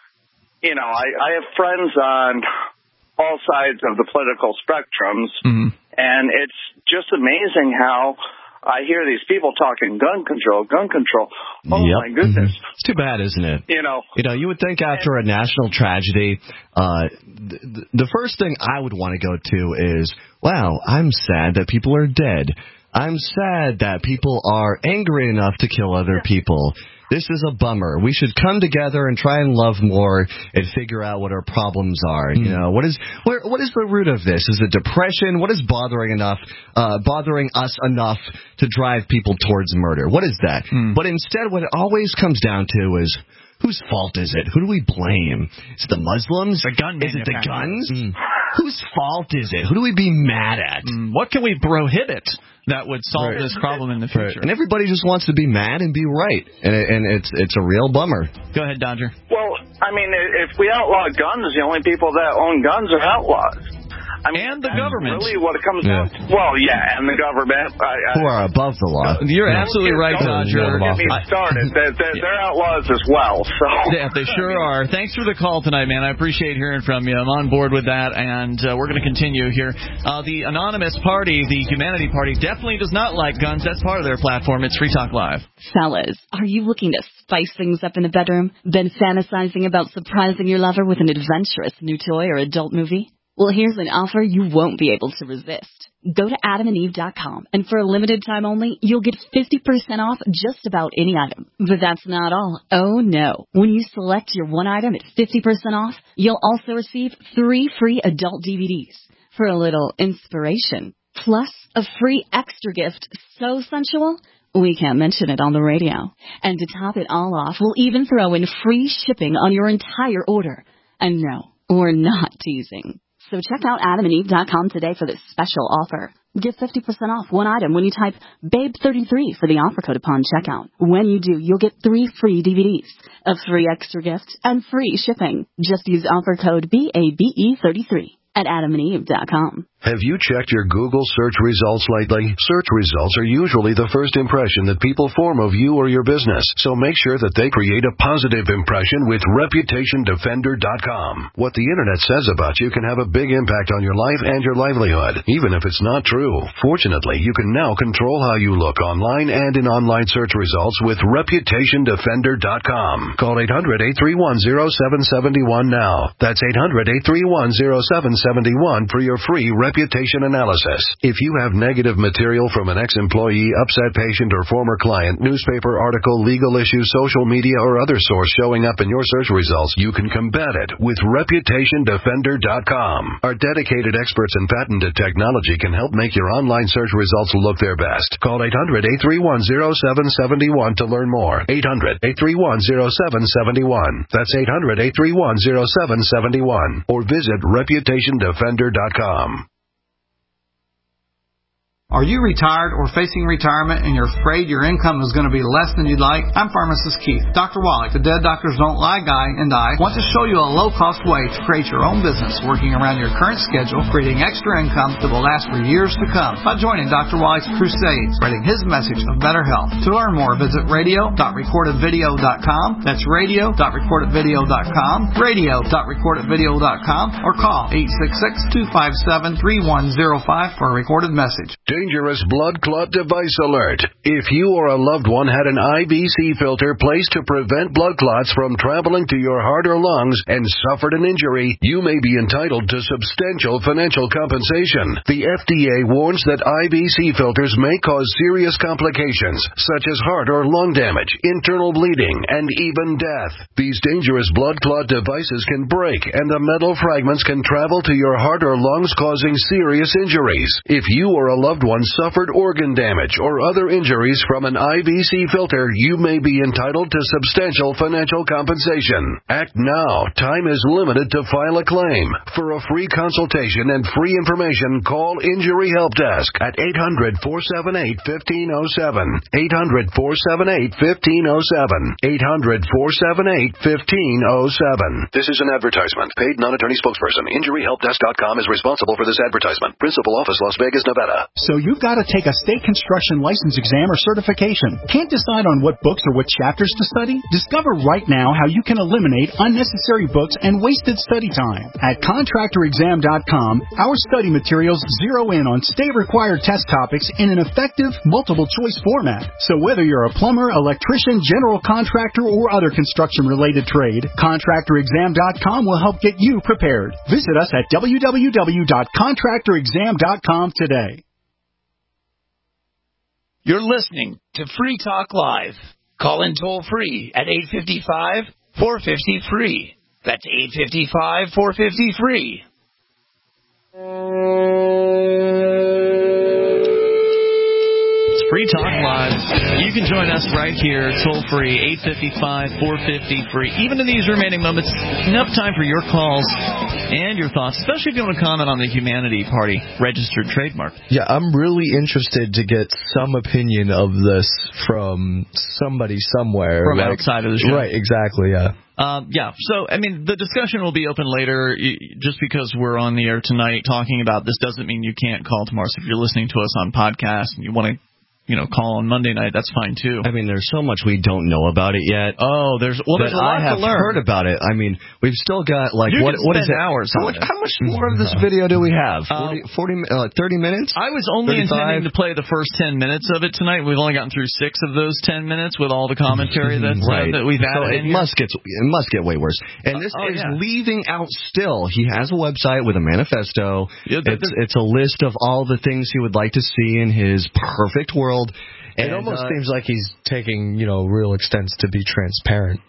you know, I, I have friends on all sides of the political spectrums, mm-hmm. and it's just amazing how I hear these people talking gun control, gun control. Oh, yep. my goodness. Mm-hmm. It's too bad, isn't it? You know, you know, you would think after a national tragedy, uh, the, the first thing I would want to go to is, wow, I'm sad that people are dead. I'm sad that people are angry enough to kill other people. This is a bummer. We should come together and try and love more and figure out what our problems are. Mm. You know, what is where, what is the root of this? Is it depression? What is bothering enough, uh, bothering us enough to drive people towards murder? What is that? Mm. But instead, what it always comes down to is, whose fault is it? Who do we blame? Is it the Muslims? The gun Is it the guns? Mm. Whose fault is it? Who do we be mad at? Mm. What can we prohibit that would solve right. this problem in the future? Right. And everybody just wants to be mad and be right, and, it, and it's it's a real bummer. Go ahead, Dodger. Well, I mean, if we outlaw guns, the only people that own guns are outlaws. I mean, and the government. Really, what it comes yeah. down to. Well, yeah, and the government. I, I, Who are above the law. You're yeah. absolutely right, Dodger. Don't get me started. They're, they're, they're outlaws as well. So. Yeah, they sure are. Thanks for the call tonight, man. I appreciate hearing from you. I'm on board with that, and uh, we're going to continue here. Uh, the Anonymous Party, the Humanity Party, definitely does not like guns. That's part of their platform. It's Free Talk Live. Fellas, are you looking to spice things up in the bedroom? Been fantasizing about surprising your lover with an adventurous new toy or adult movie? Well, here's an offer you won't be able to resist. Go to adam and eve dot com, and for a limited time only, you'll get fifty percent off just about any item. But that's not all. Oh, no. When you select your one item at fifty percent off, you'll also receive three free adult D V Ds for a little inspiration, plus a free extra gift so sensual, we can't mention it on the radio. And to top it all off, we'll even throw in free shipping on your entire order. And no, we're not teasing. So check out adam and eve dot com today for this special offer. Get fifty percent off one item when you type babe thirty-three for the offer code upon checkout. When you do, you'll get three free D V Ds, a free extra gift, and free shipping. Just use offer code B A B E thirty-three at adam and eve dot com. Have you checked your Google search results lately? Search results are usually the first impression that people form of you or your business, so make sure that they create a positive impression with reputation defender dot com. What the internet says about you can have a big impact on your life and your livelihood, even if it's not true. Fortunately, you can now control how you look online and in online search results with reputation defender dot com. Call eight hundred, eight three one, zero seven seven one now. That's eight hundred, eight three one, zero seven seven one for your free Reputation reputation analysis. If you have negative material from an ex-employee, upset patient, or former client, newspaper article, legal issue, social media, or other source showing up in your search results, you can combat it with reputation defender dot com. Our dedicated experts in patented technology can help make your online search results look their best. Call eight hundred, eight three one, zero seven seven one to learn more. eight hundred, eight three one, zero seven seven one. That's eight hundred, eight three one, zero seven seven one. Or visit reputation defender dot com. Are you retired or facing retirement and you're afraid your income is going to be less than you'd like? I'm Pharmacist Keith. Doctor Wallach, the Dead Doctors Don't Lie guy, and I want to show you a low-cost way to create your own business working around your current schedule, creating extra income that will last for years to come by joining Doctor Wallach's crusade, spreading his message of better health. To learn more, visit radio dot recorded video dot com. That's radio dot recorded video dot com, radio dot recorded video dot com, or call eight six six, two five seven, three one zero five for a recorded message. Dangerous blood clot device alert. If you or a loved one had an I V C filter placed to prevent blood clots from traveling to your heart or lungs and suffered an injury, you may be entitled to substantial financial compensation. The F D A warns that I V C filters may cause serious complications, such as heart or lung damage, internal bleeding, and even death. These dangerous blood clot devices can break, and the metal fragments can travel to your heart or lungs, causing serious injuries. If you or a loved one suffered organ damage or other injuries from an I V C filter, you may be entitled to substantial financial compensation. Act now. Time is limited to file a claim. For a free consultation and free information, call Injury Help Desk at eight hundred, four seven eight, one five zero seven. eight hundred, four seven eight, one five zero seven. eight hundred, four seven eight, one five zero seven. This is an advertisement. Paid non-attorney spokesperson. Injury Help Desk dot com is responsible for this advertisement. Principal office, Las Vegas, Nevada. So you've got to take a state construction license exam or certification. Can't decide on what books or what chapters to study? Discover right now how you can eliminate unnecessary books and wasted study time. At contractor exam dot com, our study materials zero in on state-required test topics in an effective, multiple-choice format. So whether you're a plumber, electrician, general contractor, or other construction-related trade, contractor exam dot com will help get you prepared. Visit us at w w w dot contractor exam dot com today. You're listening to Free Talk Live. Call in toll free at eight five five, four five zero, free. That's eight five five, four five zero, free. It's Free Talk Live. You can join us right here, toll free, eight five five, four five zero, free. Even in these remaining moments, enough time for your calls and your thoughts, especially if you want to comment on the Humanity Party registered trademark. Yeah, I'm really interested to get some opinion of this from somebody somewhere. From like, outside of the show. Right, exactly, yeah. Um, yeah, so, I mean, the discussion will be open later. Just because we're on the air tonight talking about this doesn't mean you can't call tomorrow. So if you're listening to us on podcast and you want to, you know, call on Monday night, that's fine too. I mean, there's so much we don't know about it yet. Oh, there's well, there's a lot I have to learn. heard about it. I mean, we've still got like you what can what is spend it? hours How on much, it. how much more of this video do we have? Um, forty, forty, uh, thirty minutes? I was only thirty-five? intending to play the first ten minutes of it tonight. We've only gotten through six of those ten minutes with all the commentary that's, right. uh, that we've so added it in must get it must get way worse. And this uh, oh, is yeah. leaving out still. He has a website with a manifesto. Yeah, the, it's it's a list of all the things he would like to see in his perfect world. It And, almost uh, seems like he's taking, you know, real extents to be transparent.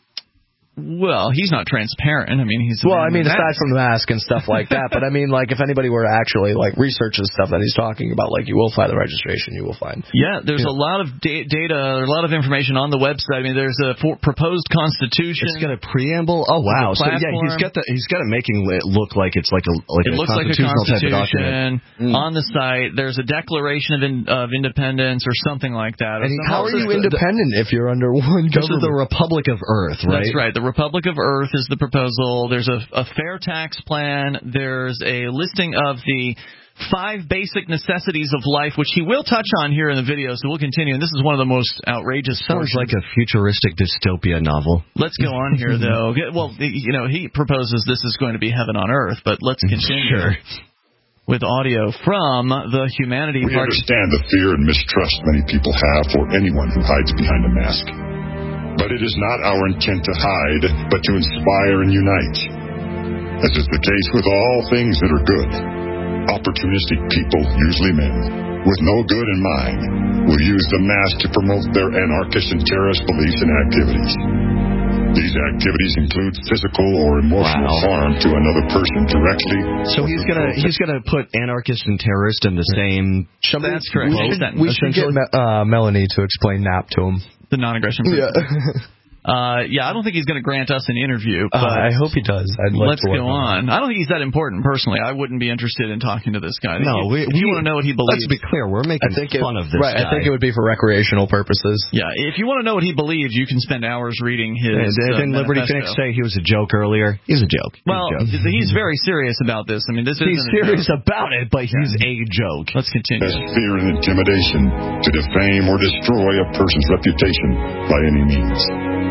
Well, he's not transparent. I mean, he's... Well, I mean, aside from the mask and stuff like that, but I mean, like, if anybody were to actually, like, research the stuff that he's talking about, like, you will find the registration, you will find. Yeah, there's yeah. a lot of da- data, a lot of information on the website. I mean, there's a for- proposed constitution. It's got a preamble. Oh, wow. So, yeah, he's got the he's got it making it look like it's like a like it a looks like a constitutional type of constitution. document. Mm. On the site, there's a declaration of, in, of independence or something like that. And he, how are you independent the, if you're under one government? This is the Republic of Earth, right? That's right. The Republic of Earth is the proposal. There's a, a fair tax plan. There's a listing of the five basic necessities of life, which he will touch on here in the video, so we'll continue. And this is one of the most outrageous Sounds portions. like a futuristic dystopia novel. Let's go on here, though. Well, you know, he proposes this is going to be heaven on earth, but let's continue. Sure. With audio from the Humanity We Party. understand the fear and mistrust many people have for anyone who hides behind a mask. But it is not our intent to hide, but to inspire and unite. As is the case with all things that are good. Opportunistic people, usually men, with no good in mind, will use the mass to promote their anarchist and terrorist beliefs and activities. These activities include physical or emotional Wow. harm to another person directly. So he's gonna he's gonna put anarchist and terrorist in the same. That's correct. We should, Sentence, we should get Me- uh, Melanie to explain N A P to him. The non-aggression Yeah. principle. Uh, yeah, I don't think he's going to grant us an interview. But Uh, I hope he does. I'd like let's to work go on. I don't think he's that important personally. I wouldn't be interested in talking to this guy. No, we, if you want to know what he believes. Let's be clear, we're making I think it, fun of this right, guy. I think it would be for recreational purposes. Yeah, if you want to know what he believes, you can spend hours reading his. And uh, didn't Liberty manifesto. Phoenix say he was a joke earlier? He's a joke. He's Well, a joke. he's very serious about this. I mean, this He's isn't a serious joke. about it, but he's a joke. Let's continue. As fear and intimidation to defame or destroy a person's reputation by any means.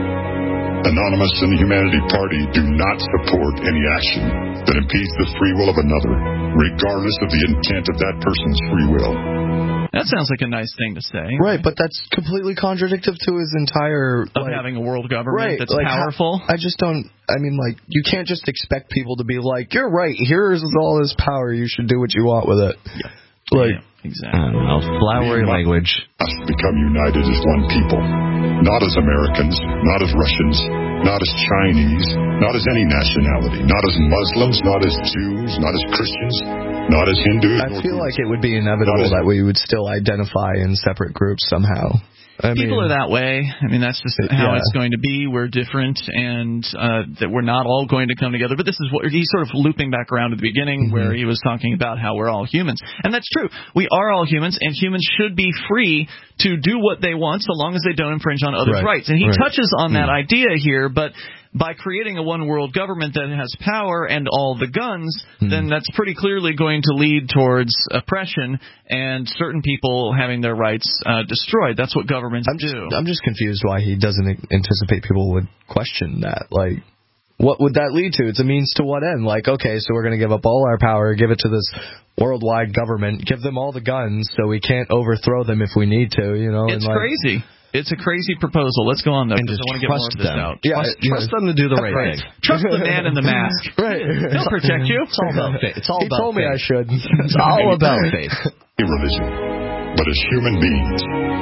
Anonymous and the Humanity Party do not support any action that impedes the free will of another, regardless of the intent of that person's free will. That sounds like a nice thing to say. Right, but that's completely contradictory to his entire... Of like, having a world government right, that's like, powerful. I just don't... I mean, like, you can't just expect people to be like, you're right, here's all this power, you should do what you want with it. Yeah. Like, yeah, exactly. I don't know, flowery We language. must become united as one people. Not as Americans, not as Russians, not as Chinese, not as any nationality, not as Muslims, not as Jews, not as Christians, not as Hindus. I feel like it would be inevitable that we would still identify in separate groups somehow. I People mean, are that way. I mean, that's just how yeah. it's going to be. We're different, and uh, that we're not all going to come together. But this is what he's sort of looping back around to the beginning, mm-hmm. where he was talking about how we're all humans, and that's true. We are all humans, and humans should be free to do what they want, so long as they don't infringe on others' Right. rights. And he Right. touches on mm. that idea here, but by creating a one-world government that has power and all the guns, mm. then that's pretty clearly going to lead towards oppression and certain people having their rights uh, destroyed. That's what governments I'm just, do. I'm just confused why he doesn't anticipate people would question that. Like, what would that lead to? It's a means to what end? Like, okay, so we're going to give up all our power, give it to this worldwide government, give them all the guns so we can't overthrow them if we need to, you know? It's and like, crazy. It's a crazy proposal. Let's go on, though, And because just I want to get more trust of this them. out. Yeah, trust, yeah. trust them to do the right, right. thing. Trust the man in the mask. Right. He'll protect you. It's all about faith. It's all He about told me faith. I should. It's all about faith. A religion, but as human beings.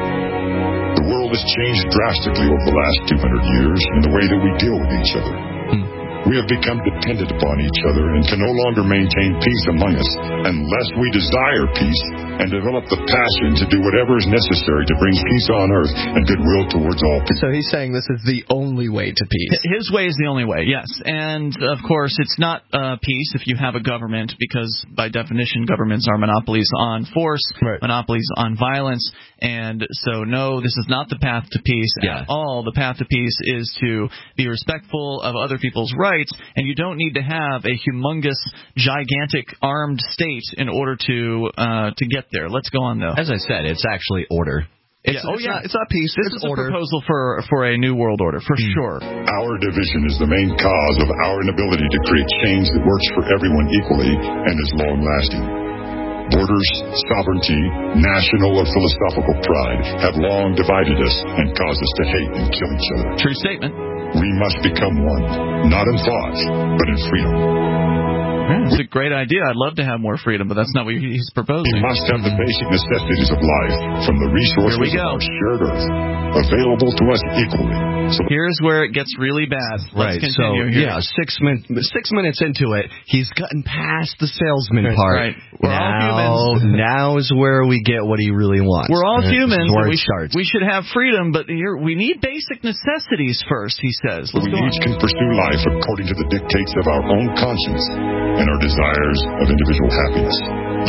The world has changed drastically over the last two hundred years in the way that we deal with each other. Hmm. We have become dependent upon each other and can no longer maintain peace among us unless we desire peace and develop the passion to do whatever is necessary to bring peace on earth and goodwill towards all people. So he's saying this is the only way to peace. His way is the only way, yes. And, of course, it's not uh, peace if you have a government, because, by definition, governments are monopolies on force, right. monopolies on violence. And so, no, this is not the path to peace Yeah. at all. The path to peace is to be respectful of other people's rights, and you don't need to have a humongous, gigantic armed state in order to uh, to get there. Let's go on, though. As I said, it's actually order. It's, yeah. Oh, it's yeah. Not, it's not peace. This it's is order. a proposal for for a new world order, for Mm. sure. Our division is the main cause of our inability to create change that works for everyone equally and is long-lasting. Borders, sovereignty, national or philosophical pride have long divided us and caused us to hate and kill each other. True statement. We must become one, not in thought, but in freedom. Yeah, it's a great idea. I'd love to have more freedom, but that's not what he's proposing. We must have the basic necessities of life from the resources Here we of go. our shared earth available to us equally. So Here's where it gets really bad. Let's Right, so continue here. yeah, six min- six minutes into it, he's gotten past the salesman That's part. right. We're now, all humans. now is where we get what he really wants. We're all This is humans. where And we, it starts. we should have freedom, but here we need basic necessities first, he says. Let's we go each on. can pursue life according to the dictates of our own conscience and our desires of individual happiness.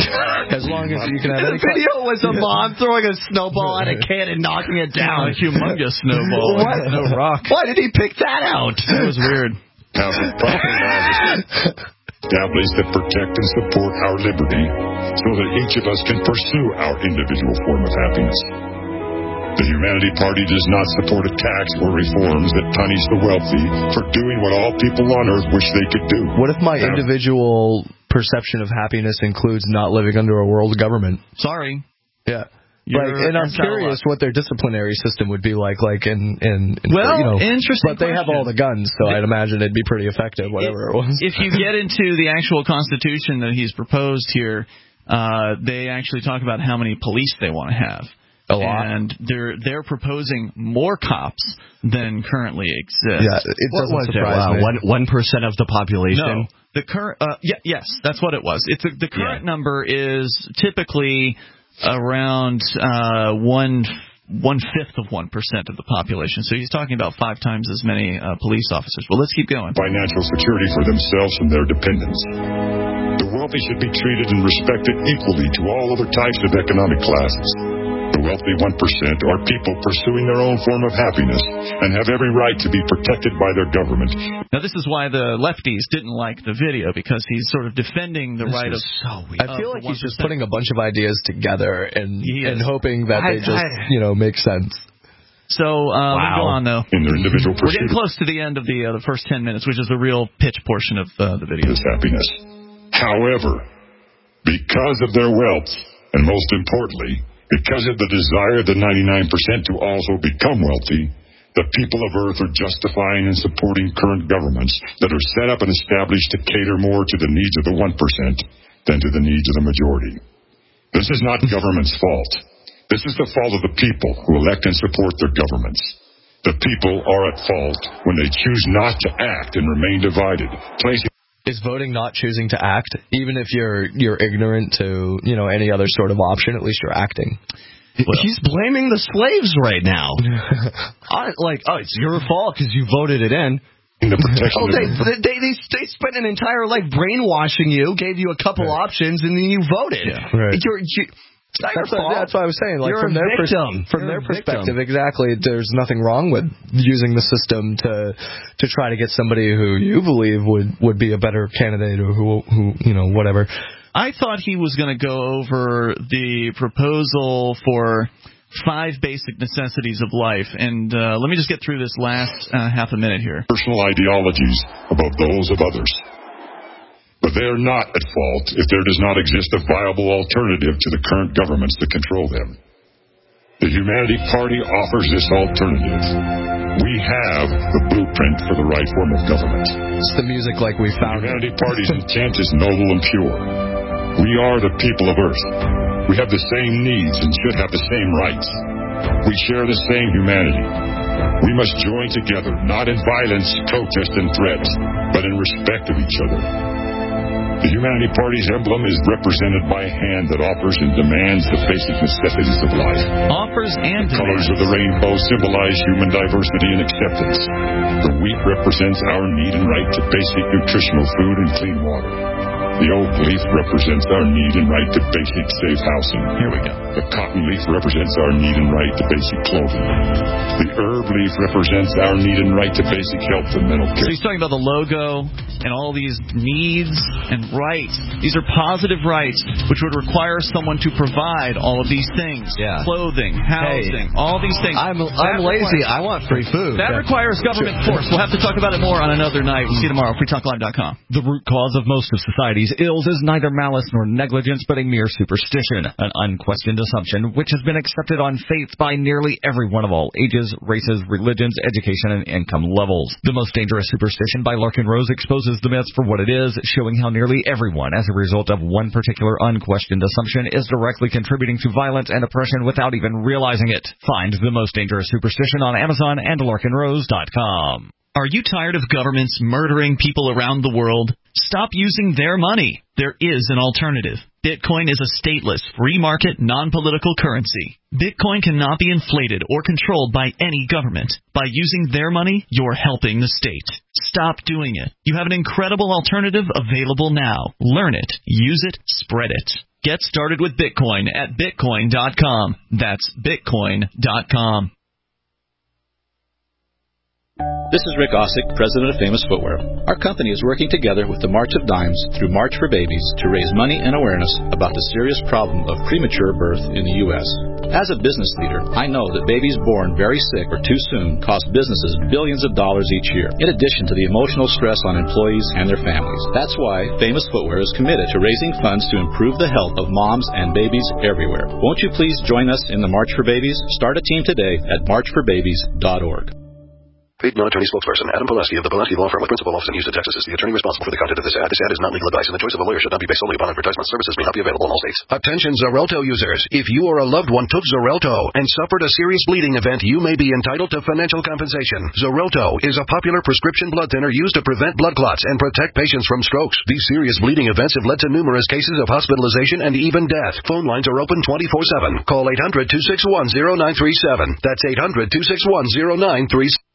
As long as you can have any The video was a mom throwing a snowball at a kid and knocking it down. A humongous snowball. What? No rock. Why did he pick that out? That was weird. Have the proper laws established that protect and support our liberty so that each of us can pursue our individual form of happiness. The Humanity Party does not support attacks or reforms that punish the wealthy for doing what all people on earth wish they could do. What if my Now, individual perception of happiness includes not living under a world government? Sorry. Yeah. Like, and I'm curious what their disciplinary system would be like, like in, in, in well, you know, interesting. But they question. have all the guns, so I'd imagine it'd be pretty effective, whatever it, it was. If you get into the actual Constitution that he's proposed here, uh, they actually talk about how many police they want to have. A lot. And they're they're proposing more cops than currently exist. Yeah, it what was it? Wow, me. One one percent of the population. No, the current. Uh, yeah, yes, that's what it was. It's a, the current yeah. number is typically around uh, one one fifth of one percent of the population. So he's talking about five times as many uh, police officers. Well, let's keep going. Financial security for themselves and their dependents. The wealthy should be treated and respected equally to all other types of economic classes. The wealthy one percent are people pursuing their own form of happiness and have every right to be protected by their government. Now, this is why the lefties didn't like the video, because he's sort of defending the this right of... so weird. I feel like he's just putting a bunch of ideas together and, and hoping that I, they just, I, you know, make sense. So, uh, wow. Let's go on, though. In their individual We're getting close to the end of the, uh, the first ten minutes, which is the real pitch portion of uh, the video. This happiness. However, because of their wealth, and most importantly, because of the desire of the ninety-nine percent to also become wealthy, the people of Earth are justifying and supporting current governments that are set up and established to cater more to the needs of the one percent than to the needs of the majority. This is not government's fault. This is the fault of the people who elect and support their governments. The people are at fault when they choose not to act and remain divided, placing... Is voting not choosing to act? Even if you're you're ignorant to, you know, any other sort of option, at least you're acting. Well, he's blaming the slaves right now. I, like, oh, it's your fault because you voted it in. The protection oh, they, they, they, they, they spent an entire life brainwashing you, gave you a couple right. options, and then you voted. Yeah, right. You're, you, It's not that's, your fault. What, that's what I was saying. Like, You're from a their victim. Pers- from You're their perspective, victim. exactly. There's nothing wrong with using the system to to try to get somebody who you believe would, would be a better candidate, or who who you know whatever. I thought he was going to go over the proposal for five basic necessities of life, and uh, let me just get through this last uh, half a minute here. Personal ideologies above those of others. But they are not at fault if there does not exist a viable alternative to the current governments that control them. The Humanity Party offers this alternative. We have the blueprint for the right form of government. It's the music like we found. The Humanity Party's intent is noble and pure. We are the people of Earth. We have the same needs and should have the same rights. We share the same humanity. We must join together, not in violence, protest, and threats, but in respect of each other. The Humanity Party's emblem is represented by a hand that offers and demands the basic necessities of life. Offers and the demands. colors of the rainbow symbolize human diversity and acceptance. The wheat represents our need and right to basic nutritional food and clean water. The oak leaf represents our need and right to basic safe housing. Here we go. The cotton leaf represents our need and right to basic clothing. The herb leaf represents our need and right to basic health and mental care. So he's talking about the logo and all these needs and rights. These are positive rights which would require someone to provide all of these things. Yeah. Clothing, housing, hey, all these things. I'm, I'm lazy. I want free food. That yeah. requires government force. We'll have to talk about it more on another night. We'll see you tomorrow. free talk live dot com. The root cause of most of society's ills is neither malice nor negligence, but a mere superstition, an unquestioned assumption which has been accepted on faith by nearly everyone of all ages, races, religions, education, and income levels. The Most Dangerous Superstition by Larkin Rose exposes the myths for what it is, showing how nearly everyone, as a result of one particular unquestioned assumption, is directly contributing to violence and oppression without even realizing it. Find The Most Dangerous Superstition on Amazon and larkin rose dot com. Are you tired of governments murdering people around the world? Stop using their money. There is an alternative. Bitcoin is a stateless, free market, non-political currency. Bitcoin cannot be inflated or controlled by any government. By using their money, you're helping the state. Stop doing it. You have an incredible alternative available now. Learn it, use it, spread it. Get started with Bitcoin at bitcoin dot com. That's bitcoin dot com. This is Rick Ossick, president of Famous Footwear. Our company is working together with the March of Dimes through March for Babies to raise money and awareness about the serious problem of premature birth in the U S As a business leader, I know that babies born very sick or too soon cost businesses billions of dollars each year, in addition to the emotional stress on employees and their families. That's why Famous Footwear is committed to raising funds to improve the health of moms and babies everywhere. Won't you please join us in the March for Babies? Start a team today at march for babies dot org. Paid non-attorney spokesperson Adam Pulaski of the Pulaski Law Firm with principal office in Houston, Texas is the attorney responsible for the content of this ad. This ad is not legal advice, and the choice of a lawyer should not be based solely upon advertisement. Services may not be available in all states. Attention Xarelto users. If you or a loved one took Xarelto and suffered a serious bleeding event, you may be entitled to financial compensation. Xarelto is a popular prescription blood thinner used to prevent blood clots and protect patients from strokes. These serious bleeding events have led to numerous cases of hospitalization and even death. Phone lines are open twenty-four seven. Call eight hundred, two six one, zero nine three seven. That's eight hundred, two six one, zero nine three seven.